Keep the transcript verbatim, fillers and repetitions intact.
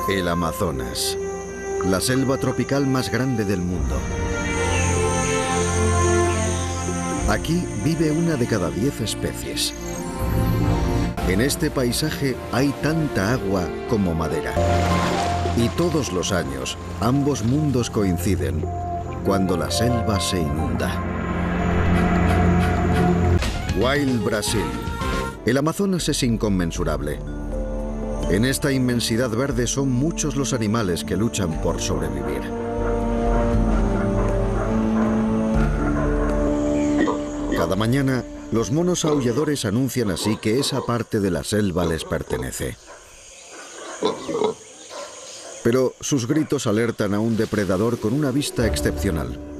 El Amazonas, la selva tropical más grande del mundo. Aquí vive una de cada diez especies. En este paisaje hay tanta agua como madera. Y todos los años, ambos mundos coinciden cuando la selva se inunda. Wild Brasil. El Amazonas es inconmensurable. En esta inmensidad verde son muchos los animales que luchan por sobrevivir. Cada mañana, los monos aulladores anuncian así que esa parte de la selva les pertenece. Pero sus gritos alertan a un depredador con una vista excepcional.